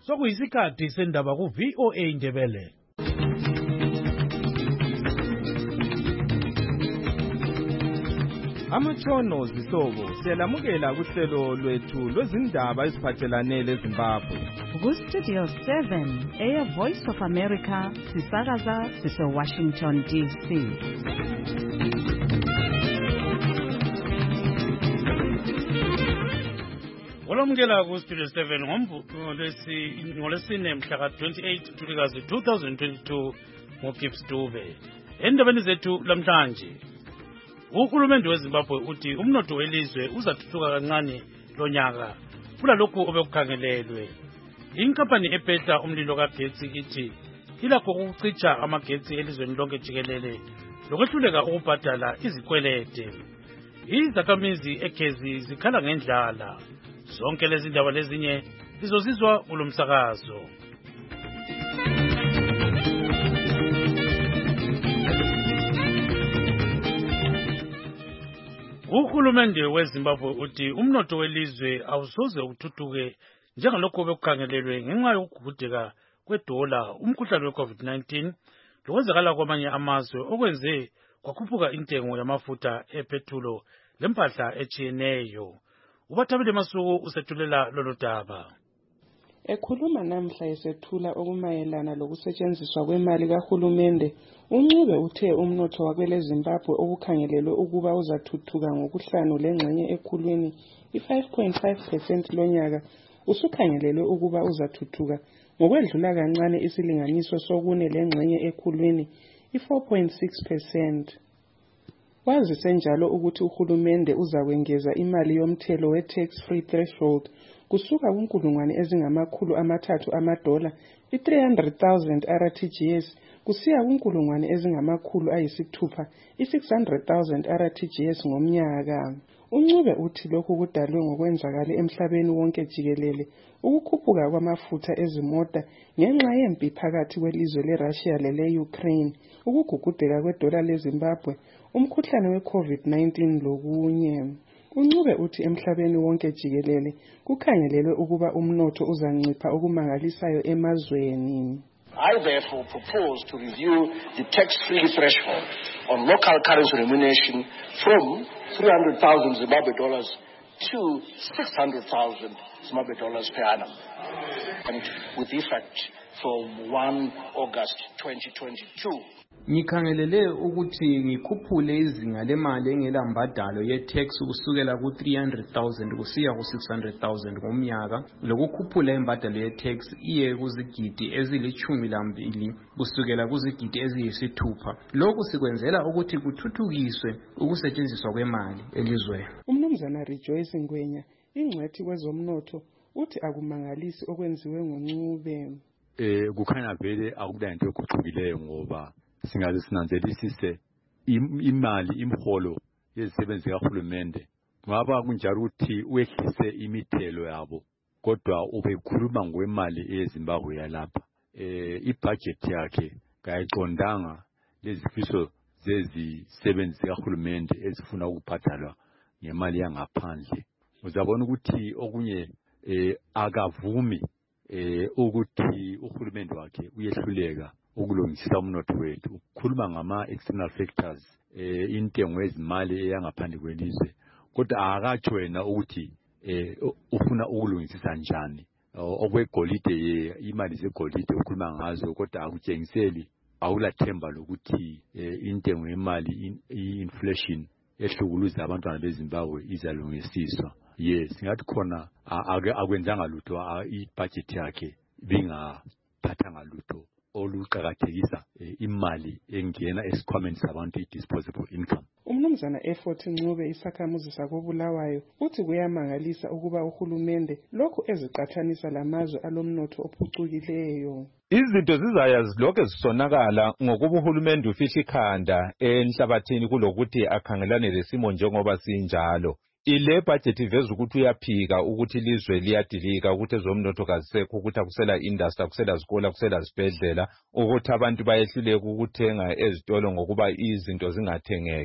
Sokuyisikhathi sendaba ku VOA Ndebele. Amatshono zihlobo siyalamukela kuhlelo lwethu lwezindaba eziphathelane leZimbabwe. Ku-Studio 7 Air Voice of America sisakaza sise-Washington DC. Olamukela ku-Studio 7 ngolesine mhla ka-28 Ntulikazi 2022 ngoGibbs Dube. Endabeni zethu lamhlanje, uhulumende weZimbabwe uthi umnotho welizwe uzathuthuka kancane lonyaka kulalokhu obekukhangelelwe. Inkampani ephetha umlilo kagetsi ithi ilakho ukucicha amagetsi elizweni lonke jikelele lokwehluleka ukubhadala izikwelede. Izakhamizi egezi zikhala ngendlala. Zonke lezi ndaba lezinye lizozizwa kulomsakazo. Uhulumende weZimbabwe uthi umnotho welizwe awusoze uthuthuke njengalokho obekukhangelelwe ngenxa yokugugudeka kwedola, umkhuhlane we-COVID-19 lokwenzakala kwamanye amazwe okwenze kwakhuphuka intengo yamafutha ephethulo lempahla etshiyeneyo. Ubathabile Masuku usethulela lolu daba. Ekhuluma namhla esethula okumayelana lokusetshenziswa kwemali kahulumende, uNcube uthe umnotho wakweleZimbabwe okukhangelelwe ukuba uzathuthuka ngokuhlanu lengxenye ekhulwini i-5.5% lonyaka usukhangelelwe ukuba uzathuthuka ngokwedlula kancane isilinganiso sokune lengxenye ekhulwini i-4.6%. Wazise njalo ukuthi uhulumende uzakwengeza imali yomthelo we-tax-free threshold kusuka kunkulungwane ezingamakhulu amathathu amadola i-300,000 RTGS kusiya kunkulungwane ezingamakhulu ayisithupha i-600,000 RTGS ngomnyaka. uNcube uthi lokhu kudalwe ngokwenzakala emhlabeni wonke jikelele ukukhuphuka kwamafutha ezimota ngenxa yempi phakathi kwelizwe leRussia lele-Ukraine, ukugugudeka kwedola leZimbabwe, umkhuhlane we-COVID-19 lokunye. uNcube uthi emhlabeni wonke jikelele kukhangelelwe ukuba umnotho uzancipha okumangalisayo emazweni. I therefore propose to review the tax-free threshold on local currency remuneration from 300,000 Zimbabwe dollars to 600,000 Zimbabwe dollars per annum, and with effect from 1 August 2022. Ngikhangelele ukuthi ngikhuphule izinga lemali engelambadalo ye-tax kusukela ku-300,000 kusiya ku-600,000 ngomnyaka, lokukhuphula imbadalo ye-tax iye kuzigidi ezili-12 kusukela kuzigidi eziyisithupha. Lokhu sikwenzela ukuthi kuthuthukiswe ukusetshenziswa kwemali elizweni. Umnumzana Rejoice Ngwenya, ingcwethi kwezomnotho, uthi akumangalisi okwenziwe ngoNcube. Kukhanya vele akula into eguqukileyo ngoba singaze sinanzelisise imali imholo yezisebenzi kahulumende. Ngaba kunjalo ukuthi wehlise imithelo yabo, kodwa ubekhuluma ngokwemali eZimbabwe yalapha. Ibudget yakhe kayiqondanga lezifiso zezisebenzi kahulumende ezifuna ukubhadalwa ngemali yangaphandle. Uzabona ukuthi okunye akavumi ukuthi uhulumende wakhe uyehluleka ukulungisa umnotho wethu. Ukukhuluma ngama-external factors, intengo yezimali eyangaphandle kwelizwe, kodwa akatsho wena ukuthi ufuna ukulungisisa njani. Okwegolide, imali zegolide ukhuluma ngazo, kodwa akutshengiseli, awulathemba lokuthi intengo yemali, i-inflation ehlukuluza abantwana beZimbabwe izalungisiswa. Yes, singathi khona akwenzanga lutho, i-budget yakhe bingaphathanga lutho oluqakathekisa imali engena esikhwameni sabantu, i-disposable income. Umnumzana Effort Ncube, isakhamuzi sakoBulawayo, uthi kuyamangalisa ukuba uhulumende lokhu eziqathanisa lamazwe alomnotho ophucukileyo. Izinto zizaya zilokhu zisonakala ngokuba uhulumende ufihla ikhanda enhlabathini kulokuthi akhangelane lesimo njengoba sinjalo. Ile budget iveza ukuthi uyaphika ukuthi ilizwe liyadilika, ukuthi ezomnotho kazisekho, ukuthi akusela industry, akusela zikola, akusela zibhedlela, ukuthi abantu bayehluleka ukuthenga ezitolo ngokuba izinto zingathengeki.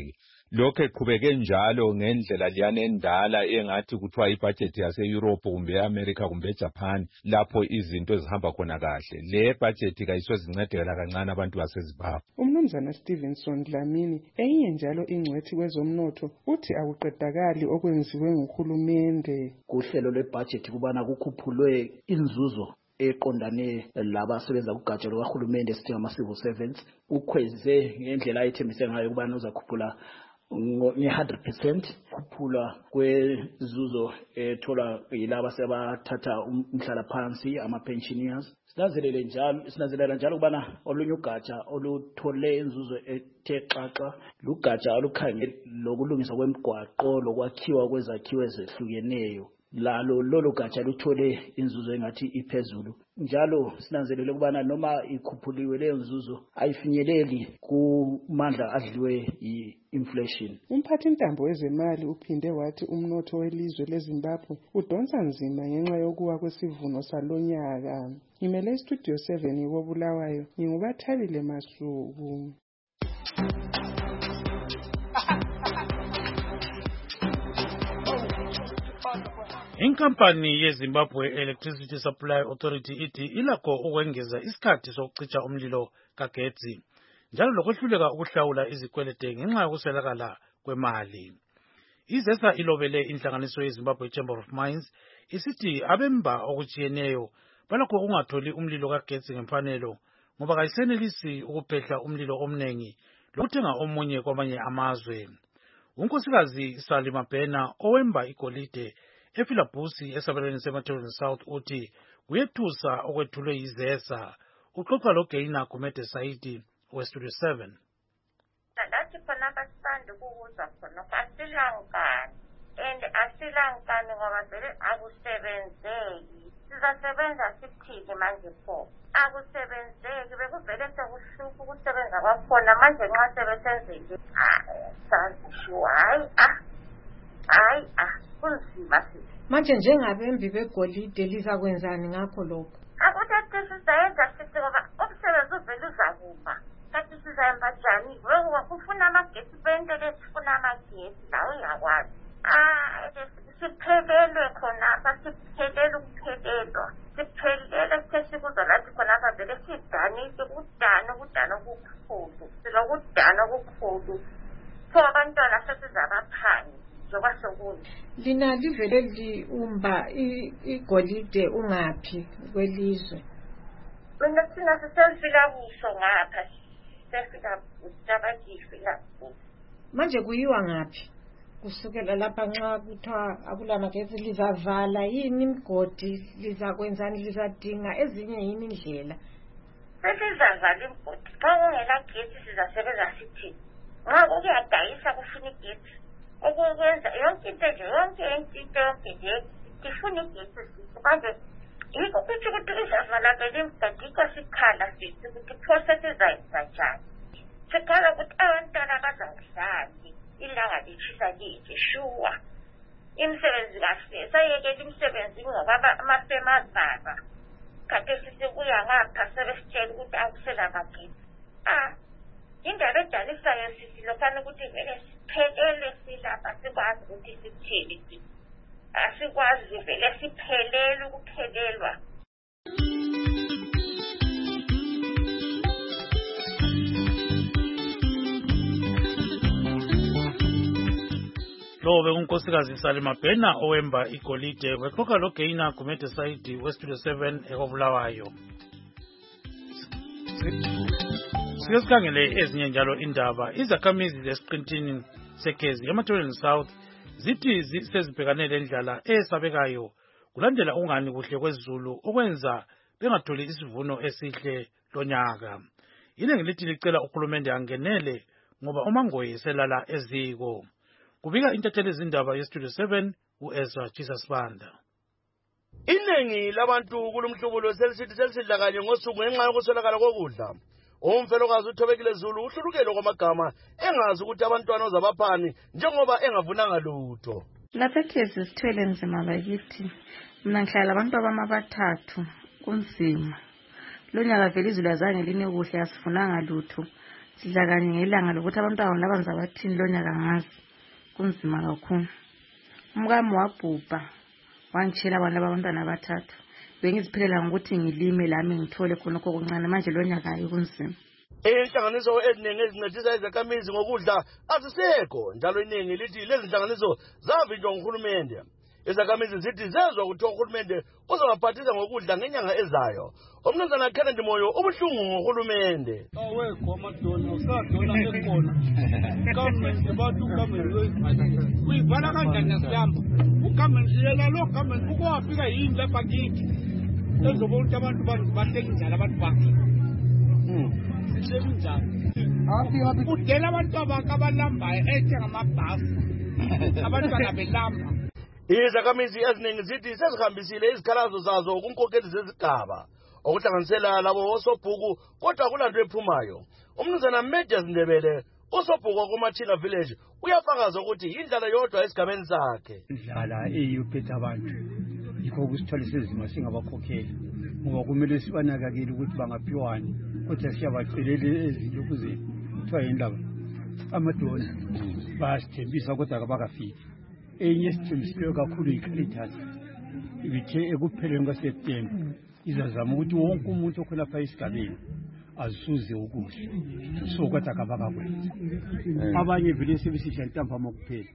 lokho eqhubeke njalo ngendlela liyane endala engathi kuthiwa ibudget yase-Europe kumbe e-America kumbe e-Japan lapho izinto ezihamba khona kahle. Le budget kayisozincedela kancane abantu baseZimbabwe. Umnumzana Stevenson Dlamini eyinye njalo ingcwethi kwezomnotho uthi akuqedakali okwenziwe nguhulumende. Kuhlelo lwebudget kubana kukhuphulwe inzuzo eqondane labasebenza kugatsha lukahulumende sithi ama-civil servants, ukhweze ngendlela ayethembise ngayo ukubana uzakhuphula nge-100% khuphula kwezuzo ethola yilaba sebathatha umhlalaphansi ama-pensioners. Sinanzelela njalo ukubana olunye ugatsha oluthole inzuzo ethe xaxa lugatsha olukhangela lokulungiswa kwemigwaqo lokwakhiwa kwezakhiwo ezehlukeneyo. Lolo gatsha luthole inzuzo engathi iphezulu. Njalo sinanzelela ukubana noma ikhuphuliwe leyo nzuzo ayifinyeleli kumandla adliwe yi-inflation. Umphathi ntambo wezemali uphinde wathi umnotho welizwe leZimbabwe udonsa nzima ngenxa yokuwa kwesivuno salonyaka. Ngimele iStudio 7 koBulawayo, ngingubathabile Masuku. Inkampani yeZimbabwe Electricity Supply Authority ithi ilakho ukwengeza isikhathi sokucitsha umlilo kagetsi njalo lokwehluleka ukuhlawula izikwelede ngenxa yokuswelakala kwemali. Izesa ilobele inhlanganiso yeZimbabwe Chamber of Mines isithi abemba okujiyeneyo balakho ungatholi umlilo kagetsi ngemfanelo ngoba kayisenelisi ukuphehla umlilo omnengi lokuthenga omunye kwamanye amazwe. Unkosikazi Salima Bena owemba igolide ePhilabusi esabelweni seMathebeni South uthi kuyethusa okwethulwe yizesa. Uxoxa loGeina Kumete Saidi weStudio 7. Ndathi khona abasanda ukuza khona asilankani and asilankani ngoba vele akusebenzeki. Sizasebenza sithini manje pho? Akusebenzeki bekuvele sekuhlupha ukusebenza kwakhona manje nxa sebesenzeke. Sazisho hayi kunzima sithi. Manje njengabembi begolide lizakwenzani ngakho lokho? Akuthi sizayenza sithi ngoba umsebenzi uvele uzakuma. Kanti sizahamba njani? Kufuna amagesi bento lesifuna amagesi lawo uyakwazi. Siphelelwe khonapha, siphelele ukuphelelwa. Siphelele sesikuzwa lathi khonapha vele sidanile ukudana okukhulu. Silokudana okukhulu. So abantwana sesizabaphangi. Lina livele liumba igolide ungaphi kwelizwe? Mina thina sisefika buso ngapha. Sefika utabajifika. Manje kuyiwa ngaphi? Kusukela lapha nxa kuthiwa akulamagesi lizavala yini imigodi, lizakwenzani, lizadinga ezinye yini indlela? Sesizavala imigodi. Xa kungela gesi sizasebenza sithini? Nxa kuyadayisa kufuna igesi. Ukwenza yonke into nje sifuna igesi sithi manje yikho kuthi ukuthi izavala vele imigadi sikhala sithi ukuthi process izayenza njani. Sikhala ukuthi abantwana bazawudlani ilanga litshisa lije shuwa. Imisebenzi kahle sayekela imisebenzi ngoba amafema azibaba. Kade sisibuya ngapha sebesitshela ukuthi akusela magesi. Indaba edalisayo sisi lokana ukuthi vele siphelele silapha sikwazi ukuthi sithini. Asikwazi vele siphelele ukuphelelwa. Lo bekunkosikazi Salima Bena owemba igolide wexoxa loGeina Kumete Saidi weStudio 7 ekoBulawayo. Sike sikhangele ezinye njalo indaba. Izakhamizi zesiqintini seGezi eMathebeni South zithi sezibhekane lendlala esabekayo kulandela ungani kuhle kwezulu okwenza bengatholi isivuno esihle lonyaka. Iningi lithi licela uhulumende angenele ngoba uMangoyi selala eziko. Kubika intatheli izindaba yeStudio 7 uEzra Jesus Banda. Iningi labantu kulumhlubulo selisidla kanye ngosuku ngenxa yokuswelakala kokudla. Umfelokazi uThobekile Zulu uhlulukele kwamagama engazi ukuthi abantwana ozabaphani njengoba engavunanga lutho. Lapha eGezi sithwele nzima bakithi. Mina ngihlala abantu abathathu kunzima. Lo nyaka vele izulu azange line kuhle asifunanga lutho. sidla kanye ngelanga lokuthi abantwana laba ngizabathini lonyaka ngazi kunzima kakhulu. Umkami wabhubha wangitshela abantwana abathathu. Bengiziphilela ngokuthi ngilime lami ngithole khonokho okuncane manje lonyaka hayi kunzima. Inhlanganiso eziningi ezincedisa izakhamizi ngokudla azisekho njalo iningi lithi lezi nhlanganiso zavinjwa nguhulumende. Izakhamizi zithi zezwa ukuthi uhulumende uzabaphathisa ngokudla ngenyanga ezayo. Umnumzana Kennedy Moyo ubuhlungu ngohulumende. Awegoma dona usadona ekhona. Government bathi uGovernment uyivala kanjani nasiyamba? uGovernment yena lo government ukwafika yini lapha kithi. Ezobona ukuthi abantu bahleki njalo abantu bakhe. Sekunjani? Udela abantu abalambayo ethenga amabhasi. Abantwana belamba. Izakhamizi eziningi zithi sezihambisile izikhalazo zazo kunkokheli zezigaba okuhlanganisela labo osobhuku kodwa akulanto ephumayo. Umnumzana Media Ndebele osobhuku kuMachina Village uyafakaza ukuthi indlala yodwa esigabeni sakhe. Indlala eyiphethe abantu yikho kusithola sezima singabakhokheli ngoba kumele sibanakakele ukuthi bangaphiwani kodwa siyabacelela ezinto ukuze kuthiwa yindaba amadona basithembisa kodwa abakafiki. Enye sithembisileyo kakhulu iCaritas ibithe ekupheleni kwaSeptember izazama ukuthi wonke umuntu okhonapha esigabeni azuze ukudla so kodwa kabakakwenza. Abanye vele sebesisha ntambama kuphela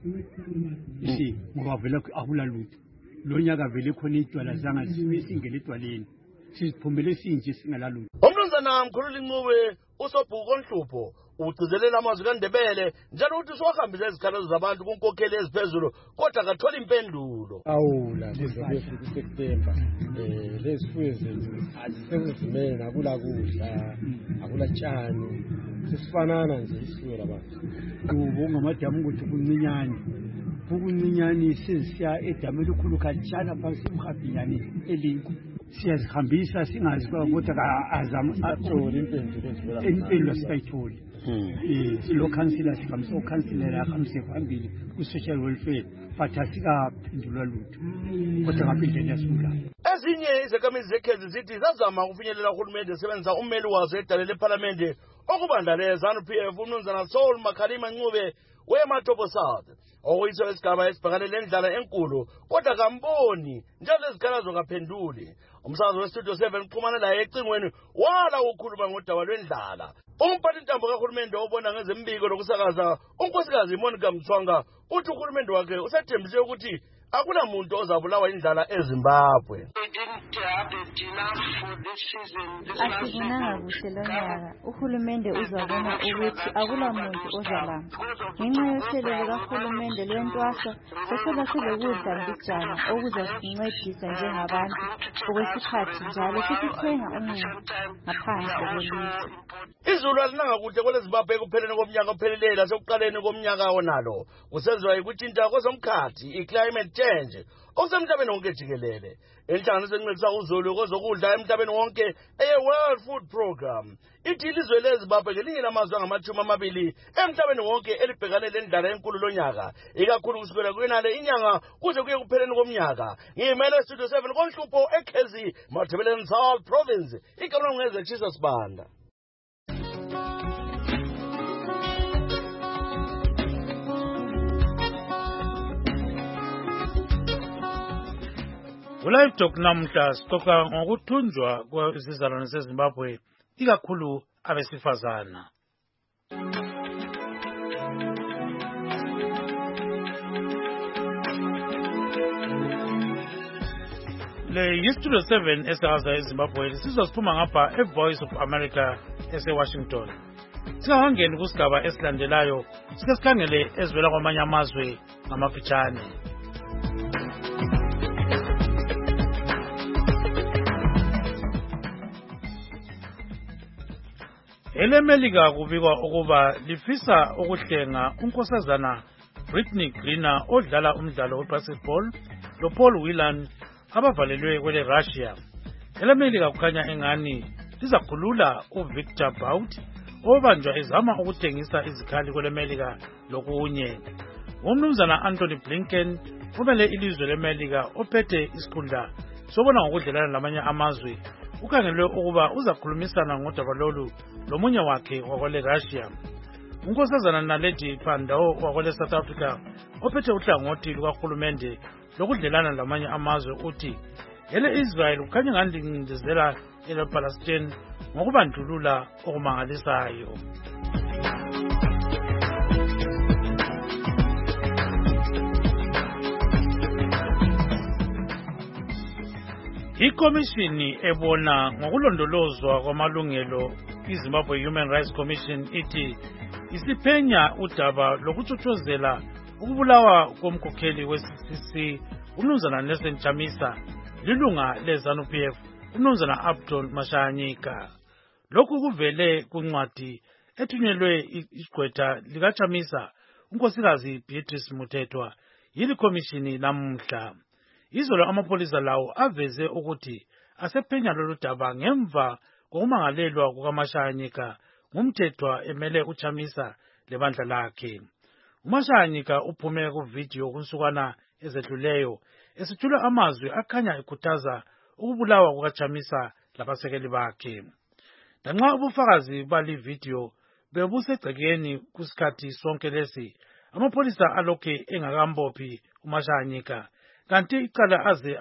ngoba vele akulalutho lonyaka vele khona idwala zanga singele edwaleni siziphumele sinje singalalutho. Umnumzana Mkhululi Ncube usobhuku onhlupho ugcizelela amazwi kaNdebele njalo uthi siwahambise izikhalazo zabantu kunkokheli eziphezulu kodwa akathola impendulo. Awula lezofika kuSeptember lezifuyo zethu azisezimene akula kudla akula tshani sisifanana nje isifuyo labantu. Ubonga madamu ukuthi kuncinyane ukuncinyane sesiya edamu elikhulu kanjana phansi emhabinyane elinko siyazihambisa singazi kodwa azama impendulo sikayitholi. Lo councillor sikamso councillor akamse phambili ku social welfare but asikaphendulwa lutho kodwa ngaphindlela yasula. Ezinye izakhamizi zekhezi zithi zazama ukufinyelela uhulumende esebenzisa ummeli wazo edale leParliament okubandla ZANU-PF umnumzana Saul Makhalima Ncube weMatopo South okuyitho isigaba esibhekane lendlala enkulu kodwa kamboni njalo izikhalazo kaphenduli. Umsakazo weStudio 7 uxhumana naye ecingweni wala ukukhuluma ngodaba lwendlala. Umphathintambo kahulumende obona ngezembiko lokusakaza unkosikazi Monica Mthwanga uthi uhulumende wakhe usethembise ukuthi akulamuntu ozabulawa indlala eZimbabwe. Asibonanga kuhle lonyaka uhulumende uzabona ukuthi akulamuntu ozalamba ngenxa yohlelo lukahulumende lwentwaso seseba silokudla mbijana okuzasincedisa njengabantu okwesikhathi njalo sisithenga umuthi ngaphandle kwelizwe. Izulu alinanga kuhle kweleZimbabwe ekupheleni komnyaka opheleleyo lasekuqaleni komnyaka wonalo kusenziwa yikutshintsha kwezomkhathi i-climate change okusemhlabeni wonke jikelele. Inhlanganiso encedisa uzulu kwezokudla emhlabeni wonke eye-World Food Program ithi ilizwe leZimbabwe ngelinye lamazwe angama-20 emhlabeni wonke elibhekane lendlala enkulu lonyaka ikakhulu kusukela kwenale inyanga kuze kuye kupheleni komnyaka. Ngimele Studio 7 konhlupho eKezi Matabeleland South Province igama ngeze Chisa Sibanda. Ulive Talk namhla sixoxa ngokuthunjwa kwezizalwane zeZimbabwe ikakhulu abesifazana. Le yiStudio 7 esakaza eZimbabwe sizosiphuma ngapha eVoice of America eseWashington. Singakangeni kusigaba esilandelayo sike sikhangele ezivela kwamanye amazwe ngamafitshane. EleMelika kubikwa ukuba lifisa ukuhlenga unkosazana Britney Griner odlala umdlalo webasketball loPaul Whelan abavalelwe kwele Russia. EleMelika kukhanya engani lizakhulula uVictor Bout obanjwa ezama ukuthengisa izikhali kweleMelika lokunye. Umnumzana Anthony Blinken umele ilizwe leMelika ophethe isikhundla sobona ngokudlelana lamanye amazwe ukhangelwe ukuba uzakhulumisana ngodaba lolu lomunye wakhe wakwele Russia. Unkosazana Naledi Pandor wakwele South Africa ophethe uhlangothi lukahulumende lokudlelana lamanye amazwe uthi ele Israel kukhanya ngandingizela ele Palestine ngokubandlulula okumangalisayo. Ikomishini ebona ngokulondolozwa kwamalungelo iZimbabwe Human Rights Commission ithi isiphenya udaba lokutshotshozelwa ukubulawa komkhokheli we-CCC uMnumzana Nelson Chamisa lilunga leZANU-PF uMnumzana Abdul Mashanyika. Lokhu kuvele kuncwadi ethunyelwe igqwetha likaChamisa unkosikazi Beatrice Mutethwa yili komishini namuhla. Izolo amapolisa lawo aveze ukuthi asephenya lolu daba ngemva kokumangalelwa kukaMashanyika ngumthethwa emele uChamisa lebandla lakhe. uMashanyika uphume kuvideo kunsukwana ezedluleyo esithula amazwi akhanya ekhuthaza ukubulawa kukaChamisa labasekeli bakhe. Lanxa ubufakazi bali video bebusegcekeni kusikhathi sonke lesi, amapolisa alokhe engakambophi uMashanyika kanti icala aze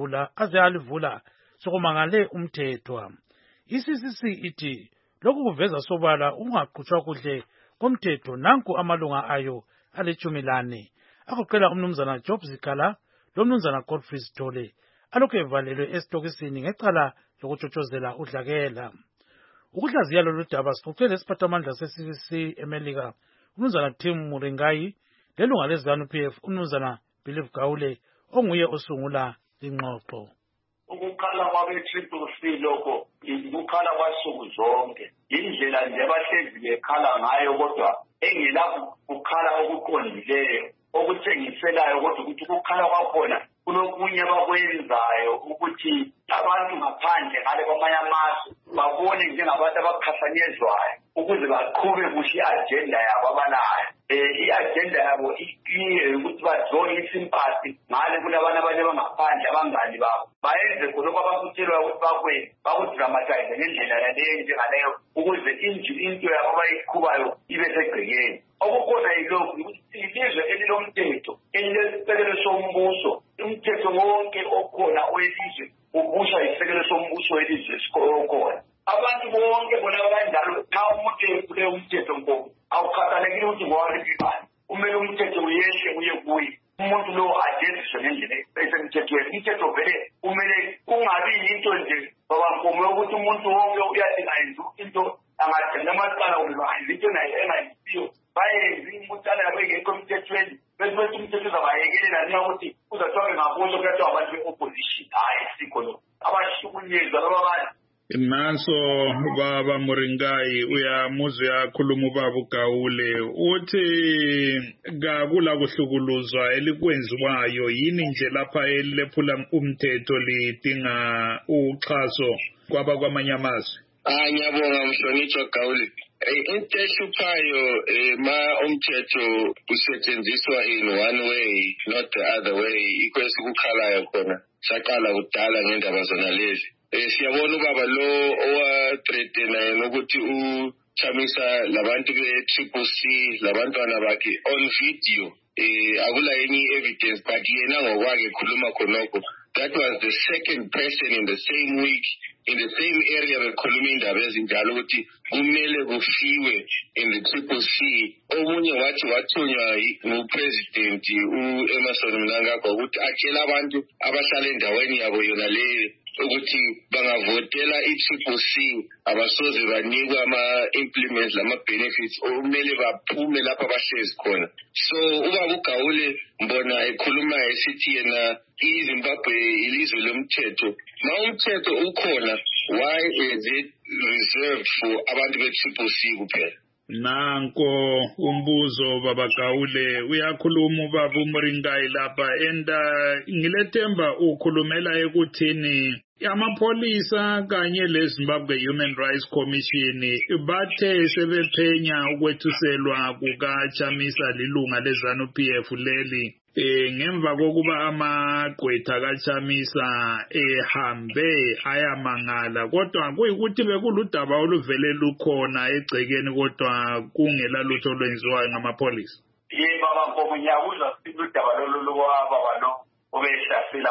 alivula sokumangale umthethwa. ICCC ithi lokhu kuveza sobala ukungaqhutshwa kuhle komthetho nanku amalunga ayo ali-14 agoqela uMnumzana Job Zikala loMnumzana Godfrey Sithole alokhu evalelwe esitokisini ngecala lokutshotshozela udlakela. Ukuhlaziya lolu daba sixoxele isiphathamandla se-CCC eMelika uMnumzana Tim Muringayi lelunga leZANU-PF uMnumzana Believe Gaule onguye osungula ingxoxo. Ukukhala kwabe-CCC lokho ukukhala kwasuku zonke indlela nje abahlezi bekhala ngayo kodwa engela ukukhala okuqondileyo okuthengiselayo kodwa ukuthi ukukhala kwakhona kunokunye abakwenzayo ukuthi abantu ngaphandle ngale kwamanye amazwe babone njengabantu abakhahlanyezwayo ukuze baqhube kuhle i-agenda yabo abanayo. I-agenda yabo iclear ukuthi badrowe isimpathy ngale kulabantu abanye abangaphandle abangani babo bayenze khonokho abakuthelwa ukuthi bakwenze bakudramatize ngendlela yaleyo njengaleyo ukuze into yabo abayiqhubayo ibe segcekeni. Okukhona yilokhu ukuthi ilizwe elilomthetho elilesisekelo sombuso umthetho wonke okhona welizwe ubuswa isekelo sombuso welizwe esikhona. Abantu bonke bona abanjalo nxa umuntu ephule umthetho ngoba awukhathalekile ukuthi ngowaliphi ibala kumele umthetho uyehle uye kuye umuntu lo ajeziswe ngendlela esemthethweni. Umthetho vele kumele kungabi yinto nje babankomo ukuthi umuntu wonke uyathi ayenza into angagcina amacala ukuba into nayo engayisiyo bayenza imutala yabo engekho emthethweni bese umthetho uzabayekelela nxa ukuthi uzathiwa bengabuso kuyathiwa abantu be-opposition hayi sikho lo abahlukunyezwa laba bantu. Nanso baba Muringayi uyamuzwa yakhuluma ubaba uGaule uthi kakula kuhlukuluzwa elikwenziwayo yini nje lapha elephula umthetho lidinga uxhaso kwabakwamanye amazwe. Ngiyabonga mhlonitshwa Gaule. Into ehluphayo ma umthetho usetshenziswa in one way not the other way ikwesi kukhalayo khona saqala kudala ngendaba zona lezi. Siyabona ubaba lo owathreatena yena ukuthi uChamisa labantu be-CCC labantwana bakhe on video akula any evidence but yena ngokwakhe khuluma khonokho. That was the second person in the same week in the same area bekhuluma indaba ezinjalo ukuthi kumele kufiwe in the CCC. Omunye wathi wathunywa ngupresident uEmmerson Mnangagwa ukuthi atshela abantu abahlala endaweni yabo yona leyo ukuthi bangavotela i-CCC abasoze banikwa ama-implements lama-benefits okumele baphume lapha bahlezi khona. So ubaba uGaule mbona ekhuluma esithi yena iZimbabwe ilizwe lomthetho. Ma umthetho ukhona, why is it reserved for abantu be-CCC kuphela? Nanko umbuzo baba Gaule uyakhuluma ubaba uMuringayi lapha and ngilethemba ukhulumela ekuthini amapolisa kanye leZimbabwe Human Rights Commission bathe sebephenya ukwethuselwa kukaChamisa lilunga leZANU-PF leli ngemva kokuba amagqwetha kaChamisa ehambe ayamangala kodwa kuyikuthi bekuludaba oluvele lukhona egcekeni kodwa kungela lutho olwenziwayo ngamapholisa. Yebo baba ngiyakuzwa udaba lolu baba lo obehlasela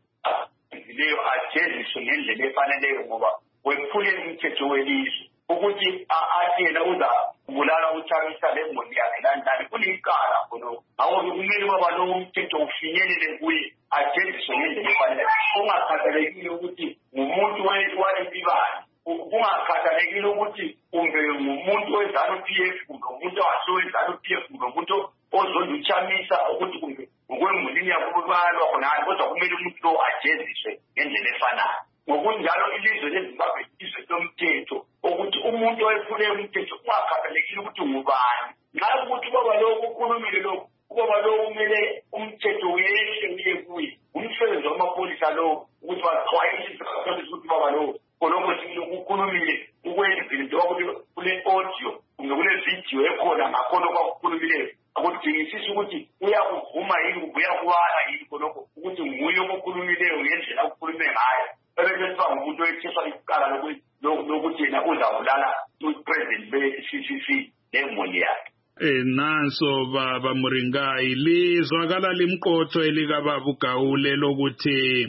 leyo ajeziswe ngendlela efaneleyo ngoba wephule umthetho welizwe ukuthi athi yena uza kubulala uChamisa lemoni yakhe kanjani kuliqala khona awuke kumele baba lo umthetho ufinyelele kuye ajeziswe ngendlela efaneleyo ungakhathalekile ukuthi ngumuntu walempibani kungakhathalekile ukuthi kumbe ngumuntu weZANU-PF kumbe umuntu owasiweZANU-PF kumbe umuntu ozonda uChamisa ukuthi kumbe ngokwemulini yakho kubalwa khona kodwa kumele umuntu lo ajeziswe ngendlela efanayo. Ngokunjalo ilizwe leZimbabwe ilizwe lomthetho ukuthi umuntu oyephule umthetho ungakhathalekile ukuthi ngubani. Nxa ukuthi baba lo ukhulumile lo baba lo kumele umthetho uyehle uye kuye umsebenzi wamapholisa lo ukuthi baxwayisise ukuthi baba lo kolongo sikukhulumile ukwenzile njengoba kule audio kumbe kule video ekhona ngakhona kwakukhulumileyo akudingisisi ukuthi uyakuvuma yini uyakubala yini kolongo ukuthi nguye okukhulumileyo ngendlela ukukhulume ngayo ebese ngumuntu oyetheswa iqala lokuthi yena uzabulala upresident be-CCC nemoli yakhe. Nanso baba Muringai lizwakala limqotho elikababa uGawule lokuthi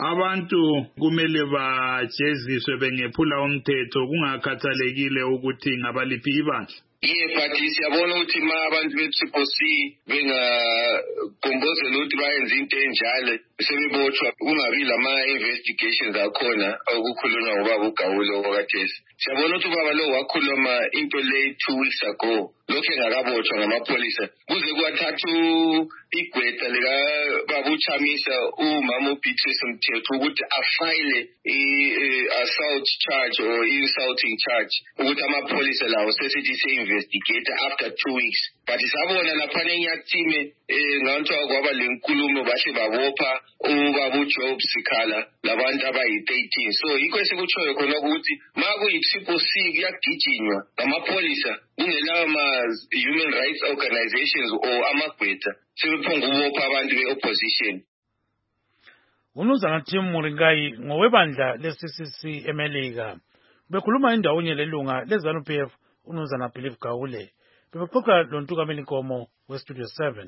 abantu kumele bajeziswe bengephula umthetho kungakhathalekile ukuthi ngabaliphi ibandla. But siyabona ukuthi ma abantu be-CCC bengagombozela ukuthi bayenze into enjalo sebebotshwa kungabi lama-investigations akhona okukhulunywa ngobaba uGawule okwakhathesi. Siyabona ukuthi ubaba lo wakhuluma into le 2 weeks ago lokhu engakabotshwa ngamapholisa kuze kwathatha igqwetha likababa uChamisa umama uBeatrice Mthethwa ukuthi afile i-assault charge or insulting charge ukuthi amapholisa lawo sesithi se-investigate after 2 weeks. But sabona laphana enyathime nganthiwa kwaba lenkulumo bahle babopha ubaba uJob Sikhala labantu abayi-13. So yikho esikutshoyo khona ukuthi ma kuyi-CCC kuyagijinywa ngamapolisa kungelawo ma-human rights organizations or amagqwetha sebephonga ukubopha abantu be-opposition. Umnumzana Tim Muringai ngowebandla le-CCC eMelika bekhuluma indawonye lelunga leZANU-PF umnumzana Philip Gawule bebexoxa loNtukameli Nkomo weStudio 7.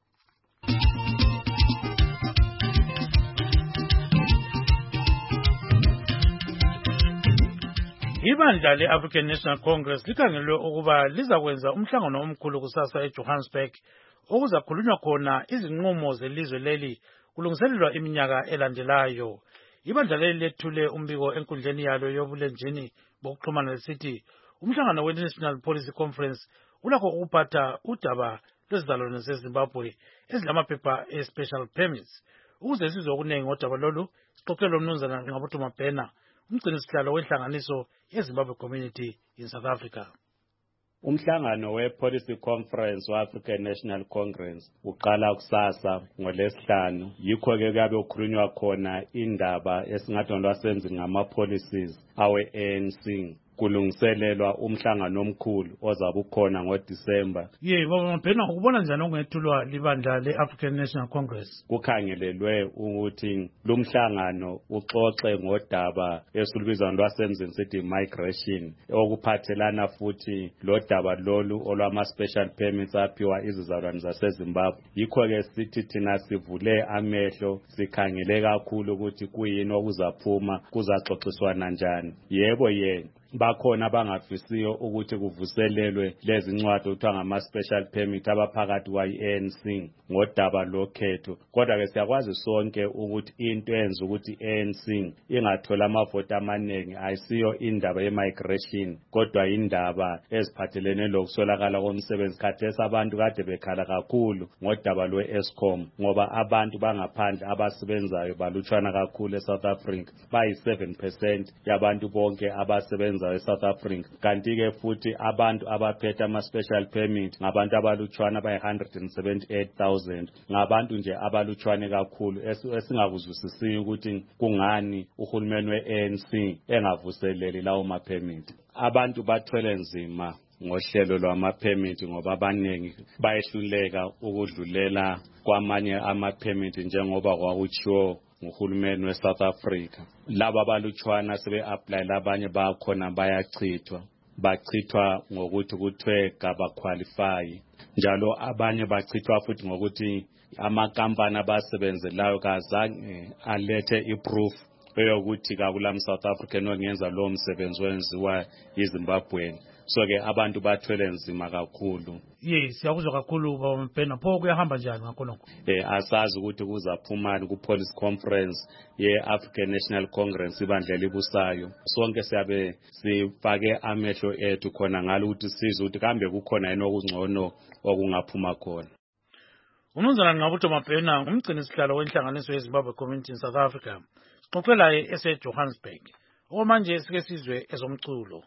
Ibandla le-African National Congress likhangelwe ukuba lizakwenza umhlangano omkhulu kusasa eJohannesburg okuzakhulunywa khona izinqumo zelizwe leli kulungiselelwa iminyaka elandelayo. Ibandla leli lethule umbiko enkundleni yalo yobulenjini bokuxhumana lesithi umhlangano we-National Policy Conference ulakho ukuphatha udaba lwezizalwane zeZimbabwe ezilamaphepha e-special permits. Ukuze sizwe okuningi ngodaba lolu sixoxele umnumzana Ngqabuthu Mabhena umgcinisihlalo wenhlanganiso yeZimbabwe Community in South Africa. Umhlangano we-Policy Conference we-African National Congress uqala kusasa ngoLwesihlanu. Yikho-ke kuyabe kukhulunywa khona indaba esingathi lwasenzi ngama-policies awe-ANC kulungiselelwa umhlangano omkhulu ozabe ukhona ngoDisemba. Baba Mabhena ukubona njani okungethulwa libandla le-African National Congress? Kukhangelelwe ukuthi lumhlangano uxoxe ngodaba esilubiza lwasemzini sithi migration okuphathelana futhi lodaba lolu olwama-special permits aphiwa izizalwane zaseZimbabwe. Yikho-ke sithi thina sivule amehlo sikhangele kakhulu ukuthi kuyini okuzaphuma kuzaxoxiswana njani. Yebo bakhona abangafisiyo ukuthi kuvuselelwe lezi ncwadi okuthiwa ngama-special permit abaphakathi kwayi-ANC ngodaba lokhetho. Kodwa-ke siyakwazi sonke ukuthi into eyenza ukuthi i-ANC ingathola amavoti amaningi ayisiyo indaba ye-migration kodwa indaba eziphathelene lokuswelakala komsebenzi. Khathesi abantu kade bekhala kakhulu ngodaba lwe-Eskom ngoba abantu bangaphandle abasebenzayo balutshwana kakhulu eSouth Africa bayi-7% yabantu bonke abasebenza eSouth Africa. Kanti-ke futhi abantu abaphethe ama-special permit ngabantu abalutshwana bayi-178,000 ngabantu nje abalutshwane kakhulu esingakuzwisisiyo ukuthi kungani uhulumeni we-ANC engavuseleli lawo ma-permit. Abantu bathwele nzima ngohlelo lwama-permit ngoba abaningi bayehluleka ukudlulela kwamanye ama-permit njengoba kwakutshiwo nguhulumeni we-South Africa. Laba abalutshwana sebe-apply labanye bakhona bachithwa ngokuthi kuthiwe kabaqualify. Njalo abanye bachithwa futhi ngokuthi amakampani abasebenzelayo kazange alethe i-proof eyokuthi kakulam South African ongenza lowo msebenzi wenziwa yiZimbabwean. So ke abantu bathwele nzima kakhulu. Yes, siyakuzwa kakhulu baba Mphena. Pho kuyahamba njani ngakhonokho? Asazi ukuthi kuzaphumani ku police conference ye-African National Congress ibandla libusayo. Sonke siyabe sifake amehlo ethu khona ngalo ukuthi sizwe ukuthi kambe kukhona yini okungcono okungaphuma khona. Umnumzana Nqabutho Mabhena umgcini sihlalo wenhlanganiso yeZimbabwe Community in South Africa. Sixoxela ese-Johannesburg. Okwamanje sike sizwe ezomculo.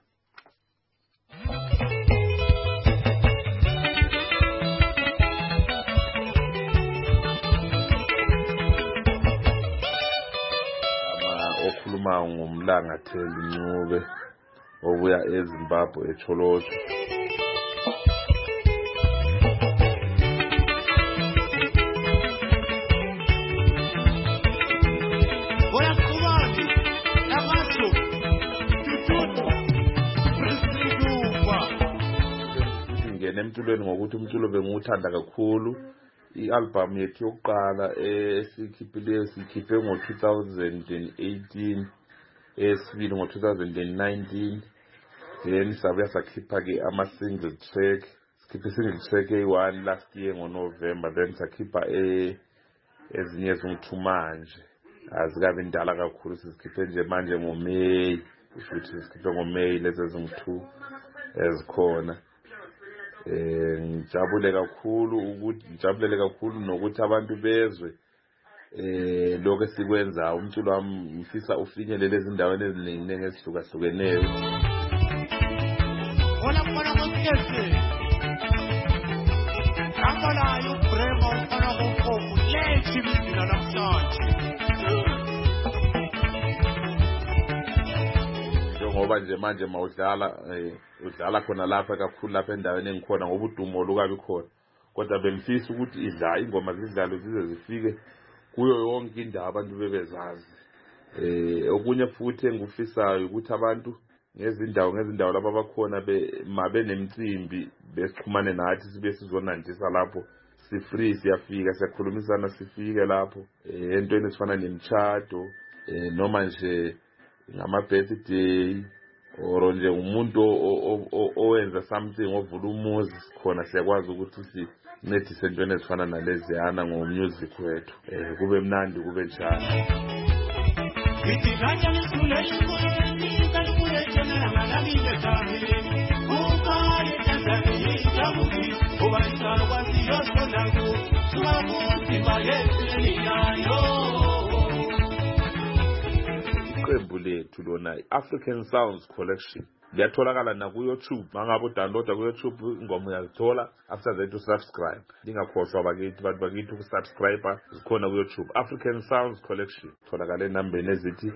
Okhuluma ngumlangatheli Ncube obuya eZimbabwe eCholoto. Emculweni ngokuthi umculo bengiwuthanda kakhulu. I-album yethu yokuqala sikhiphe ngo-2018, esibili ngo-2019, then sabuya sakhipha ke ama-single track. Sikhiphe i-single track eyi-1 last year ngoNovember, then sakhipha ezinye ezingu-2 manje. Azikabi ndala kakhulu, sizikhiphe nje manje ngoMeyi, futhi sikhiphe ngoMeyi lezi ezingu-2 ezikhona. Ngijabulele kakhulu nokuthi abantu bezwe lokho esikwenza. Umculo wami ngifisa ufinyelele ezindaweni eziningi ezihlukahlukene. Ngoba nje manje udlala khona lapha kakhulu lapha endaweni engikhona ngoba udumo lukabi khona, kodwa bengifisa ukuthi ingoma zidlalo zize zifike kuyo yonke indawo abantu bebezazi. Okunye futhi engifisayo ukuthi abantu ngezindawo lapha bakhona mabe nemicimbi besixhumane nathi sibe sizonandisa lapho. Si-free, siyafika, siyakhulumisana, sifike lapho entweni ezifana nemishado noma nje ngama-birthday or nje umuntu owenza something ovula umuzi khona siyakwazi ukuthi sincedise entweni ezifana naleziyana ngomusic wethu. Kube mnandi kube njalo. Iqembu lethu lona African Sounds Collection liyatholakala na ku YouTube. Mangabe udownloada ku YouTube ingoma uyazithola after that usubscribe. Lingakhohlwa bakithi bantu bakithi ukusubscribe zikhona ku YouTube. African Sounds Collection tholakala enambeni ezithi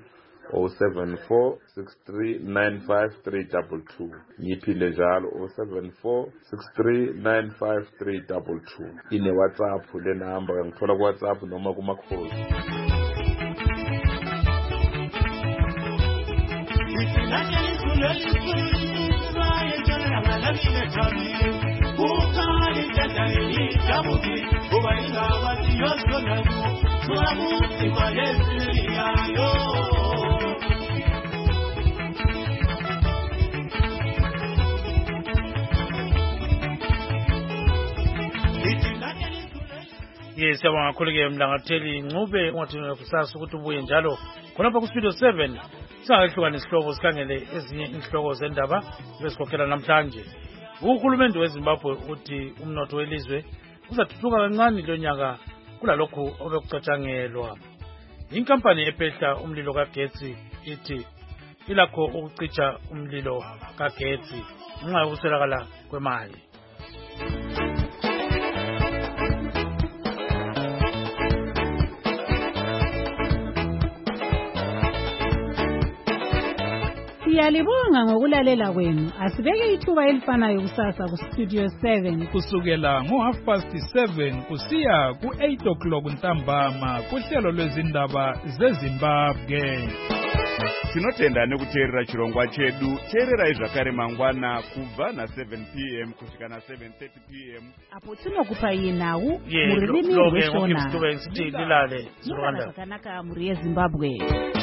07463953222. Ngiphinde njalo 07463953222. Ine WhatsApp le number uyangithola ku WhatsApp noma kuma calls. Yes, siyabonga kakhulu ke Mlangatheli Ncube ungathi kusasa ukuthi ubuye njalo khonapha ku Studio 7 singahluka isihloko sikhangele ezinye inhloko zendaba besikhokhela namhlanje. Uhulumende weZimbabwe uthi umnotho welizwe uzathuthuka kancane lonyaka kulalokho obekucatshangelwa. Inkampani ephehla umlilo kagetsi ithi ilakho ukucicha umlilo kagetsi ngenxa yokuswelakala kwemali. Siyalibonga ngokulalela kwenu. Asibeke ithuba elifanayo kusasa ku Studio 7 kusukela ngo7:30 kusiya ku8 ntambama kuhlelo lwezindaba zeZimbabwe. Tinotenda nekuteerera chirongwa chedu. Teererai zvakare mangwana kubva na7 p.m. kusvika na7:30 p.m. apo tinokupa iye nhau Yeah, mururimi lo- lo- rweshona ngokufike ngithi lilale, Zurwanda. zvakanaka muri yeZimbabwe.